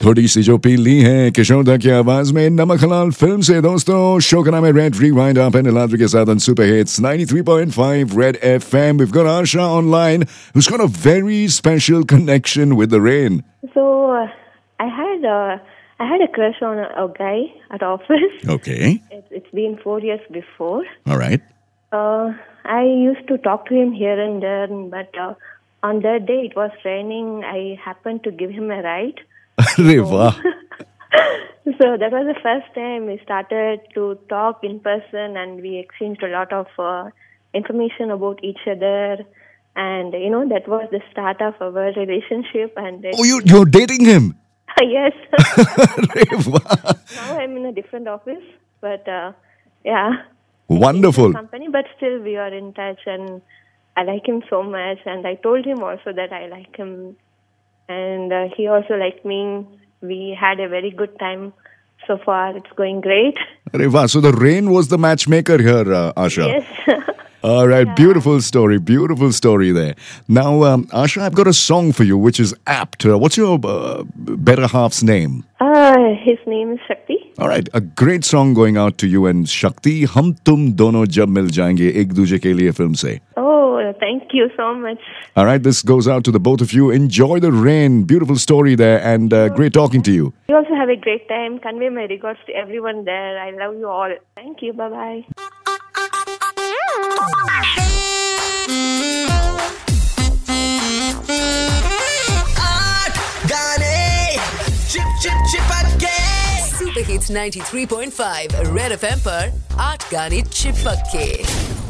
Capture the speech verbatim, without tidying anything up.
थोड़ी सी जो पी ली है किशोर दा की आवाज में नमक हलाल फिल्म से दोस्तों शो का नाम है रेड रिवाइंड आप हैं निलाद्री के साथ on Super Hits ninety-three point five Red F M. We've got Asha online who's got a very special connection with the rain. So uh, I had uh, I had a crush on a, a guy at office. Okay. It's, it's been four years before. All right. Uh, I used to talk to him here and there, but uh, on that day it was raining. I happened to give him a ride. Arre वाह. So that was the first time we started to talk in person, and we exchanged a lot of uh, information about each other. And you know that was the start of our relationship. And Oh, you you're dating him? yes. Arre वाह. Now I'm in a different office, but uh, yeah. Wonderful. Company, but still we are in touch, and I like him so much. And I told him also that I like him, and uh, he also liked me. We had a very good time so far. It's going great. Arre वाह. So the rain was the matchmaker here, uh, Asha. Yes. All right, yeah. Beautiful story, beautiful story there. Now, um, Asha, I've got a song for you which is apt. Uh, what's your uh, better half's name? Uh, his name is Shakti. All right, a great song going out to you and Shakti. Hum tum dono jab mil jayenge ek duje ke liye film se. Oh, thank you so much. All right, this goes out to the both of you. Enjoy the rain. Beautiful story there and uh, great talking to you. You also have a great time. Convey my regards to everyone there. I love you all. Thank you. Bye-bye. Super Hits ninety-three point five Red F M पर आठ गाने चिपक के